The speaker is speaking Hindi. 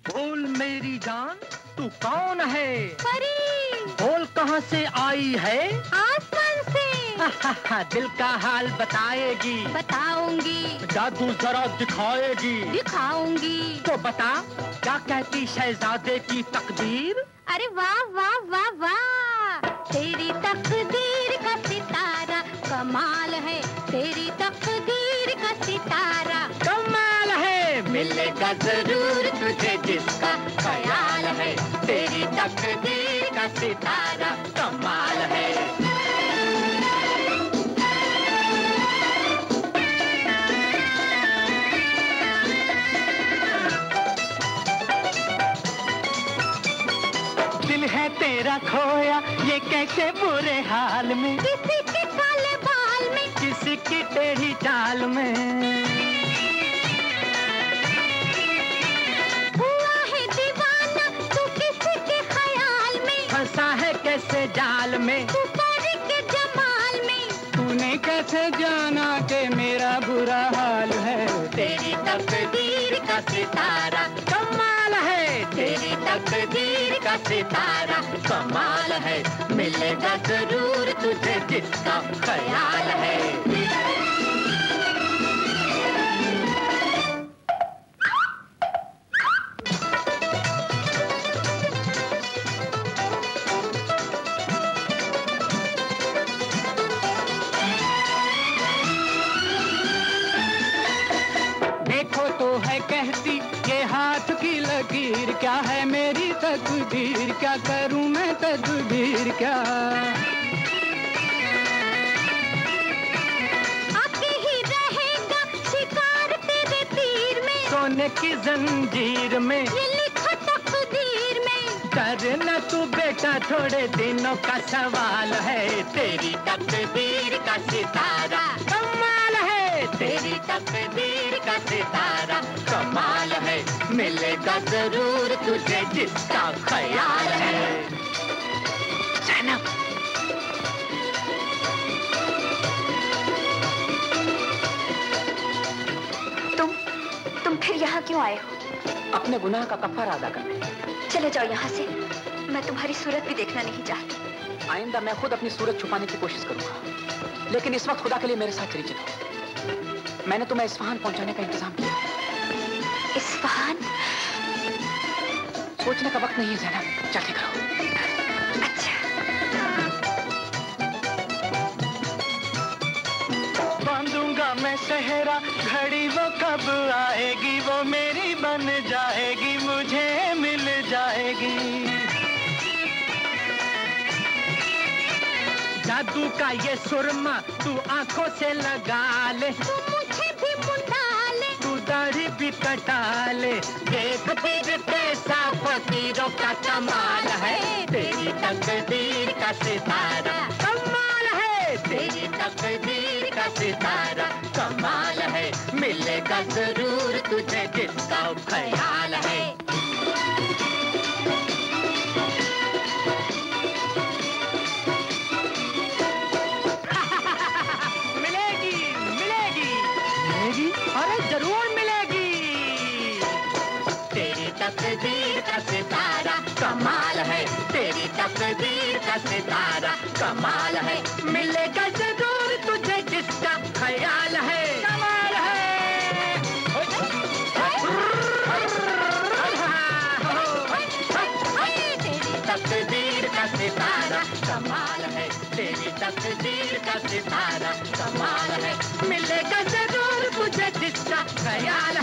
बोल मेरी जान, तू कौन है? परी। बोल कहाँ से आई है? आसमान से। दिल का हाल बताएगी? बताऊंगी। जादू जरा दिखाएगी? दिखाऊंगी। तो बता, क्या कहती शहजादे की तकदीर? अरे वाह वाह वाह वाह, तेरी तकदीर का सितारा कमाल है, तेरी तकदीर का सितारा कमाल है। मिलेगा जरूर तुझे जिसका ख्याल है, तेरी तकदीर का सितारा कमाल है। दिल है तेरा खोया ये कैसे बुरे हाल में, किसी के काले बाल में, किसी की टेढ़ी चाल में। हुआ है दीवाना तू किसी के ख्याल में, फंसा है कैसे जाल में, तू परी के जमाल में। तूने कैसे जाना कि मेरा बुरा हाल है? तेरी तकदीर का सितारा कमाल है। तेरी तकदीर का सितारा कमाल है, मिलेगा जरूर तुझे जिसका ख्याल है। देखो तो है कहती ये हाथ की लकीर, क्या है मेरी तकदीर, क्या करूं मैं तकदीर क्या? आके ही रहेगा शिकार तेरे तीर में, सोने की जंजीर में, ये लिखा तकदीर में। डर न तू बेटा थोड़े दिनों का सवाल है। तेरी तकदीर का सितारा कमाल है। तेरी तकदीर का सितारा कमाल है, मिलेगा जरूर तुझे जिसका ख्याल है। जैनब, तुम फिर यहाँ क्यों आए हो? अपने गुनाह का कफारा अदा करने। चले जाओ यहाँ से, मैं तुम्हारी सूरत भी देखना नहीं चाहती। आइंदा मैं खुद अपनी सूरत छुपाने की कोशिश करूंगा, लेकिन इस वक्त खुदा के लिए मेरे साथ चली चलो। मैंने तुम्हें इस्फहान पहुंचाने का इंतजाम किया। इस्फहान? सोचने का वक्त नहीं है ज़ैनब, जल्दी करो। अच्छा। बांधूंगा मैं सेहरा, घड़ी वो कब आएगी, वो मेरी बन जाएगी, मुझे मिल जाएगी। जादू का ये सुरमा तू आंखों से लगा ले, तू मुझे भी मुंडा ले, तू दाढ़ी भी कटा ले। देख फिर कैसा फकीरों का कमाल है, तेरी तकदीर का सितारा कमाल है। तेरी तकदीर का सितारा कमाल है, मिलेगा जरूर तुझे जिसका ख्याल है। मिलेगी मिलेगी मिलेगी, अरे जरूर मिलेगी। तेरी तकदीर का सितारा कमाल है, तेरी तकदीर का सितारा कमाल है, मिलेगा जरूर तुझे जिसका ख्याल है। कमाल है। तेरी तकदीर का सितारा कमाल है, तेरी तकदीर का सितारा कमाल है, मिलेगा जरूर तुझे जिसका ख्याल